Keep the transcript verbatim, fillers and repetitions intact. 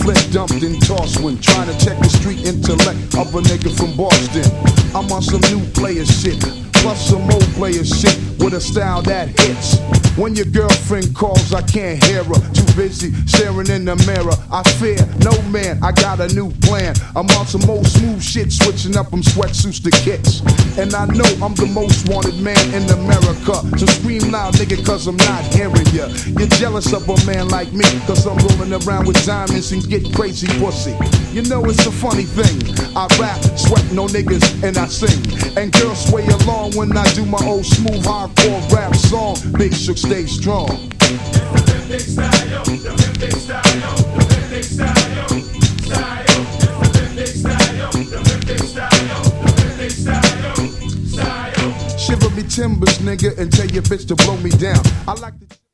split, dumped, and tossed when trying to check the street intellect of a nigga from Boston. I'm on some new player shit, plus some old player shit with a style that hits. When your girlfriend calls, I can't hear her. Too busy staring in the mirror. I fear no man, I got a new plan. I'm on some old smooth shit, switching up from sweatsuits to kicks. And I know I'm the most wanted man in America. So scream loud, nigga, cause I'm not hearing ya. You're jealous of a man like me, cause I'm rolling around with diamonds and get crazy pussy. You know it's a funny thing. I rap, sweat no niggas, and I sing. And girls sway along when I do my old smooth hardcore rap song. Big Shook, stay strong. It's the Olympic style, the Olympic style, style. It's the Olympic style, the Olympic style, the Olympic style, style. Shiver me timbers, nigga, and tell your bitch to blow me down. I like to